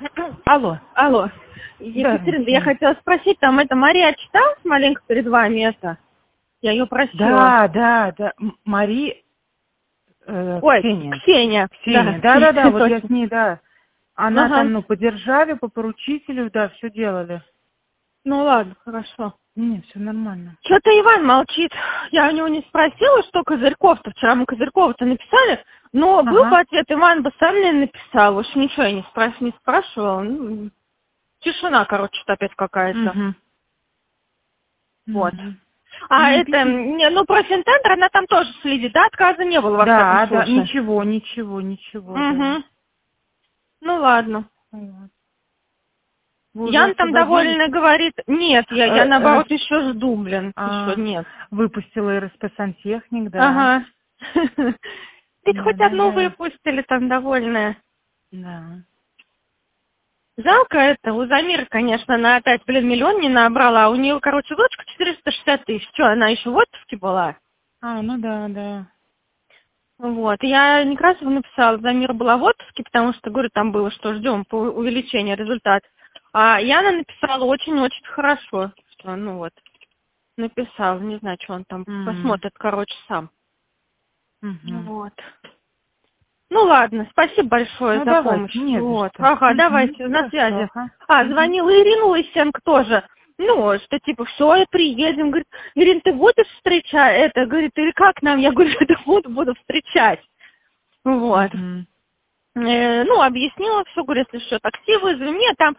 Алло. Алло. Да, Екатерина, я хотела спросить, там это Мария читалась маленько перед вами это? Я ее просила. Да. Мари... Ой, Ксения. Ксения. Да, вот я с Точно. ней, да. Она Ага. там, по державе, по поручителю, да, все делали. Ну ладно, хорошо. Не, все нормально. Что-то Иван молчит. Я у него не спросила, что Козырьков-то. Вчера мы Козырькова-то написали, но был бы Ага. ответ, Иван бы сам мне написал. Уж ничего я не спрашивала. Ну, тишина, короче, что опять какая-то. Угу. Вот. А Ну, это, про Финтендер, она там тоже следит, да? Отказа не было во всяком да, случае. ничего, да. Угу. Ну ладно. Вот. Вы уже Ян там освободились? довольно говорит, нет, я наоборот еще жду, блин, еще нет. Выпустила РСП сантехник, да. Ага. Ведь хоть одну Да. выпустили там довольная. Да. Жалко это, у Замира, конечно, она опять, миллион не набрала, а у нее, короче, дочка 460 тысяч. Что, она еще в отпуске была? Ну да. Вот, я Некрасову написала, Замира была в отпуске, потому что, говорю, там было, что ждем по увеличению результата. А Яна написала очень-очень хорошо, что, написал, не знаю, что он там посмотрит, короче, сам. Вот. Ну ладно, спасибо большое за Давайте, помощь. не за Вот. что. Ага, давайте, на Хорошо, связи. ага. Звонила Ирина Лысенко тоже. Что типа, все, приедем. Говорит, Ирин, ты будешь встречать это? Говорит, или как нам? Я говорю, да буду встречать. Вот. Объяснила все, говорю, если что, такси вызови. Мне там,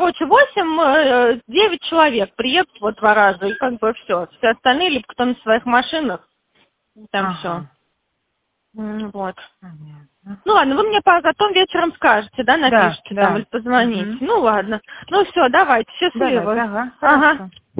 8-9 человек приедут 2 раза, и все. Все остальные, либо кто на своих машинах, там все. Вот. Понятно. Ну ладно, вы мне потом вечером скажете, да, напишите Да. там или позвоните. Ну ладно. Ну все, давайте, счастливо. Давайте, хорошо.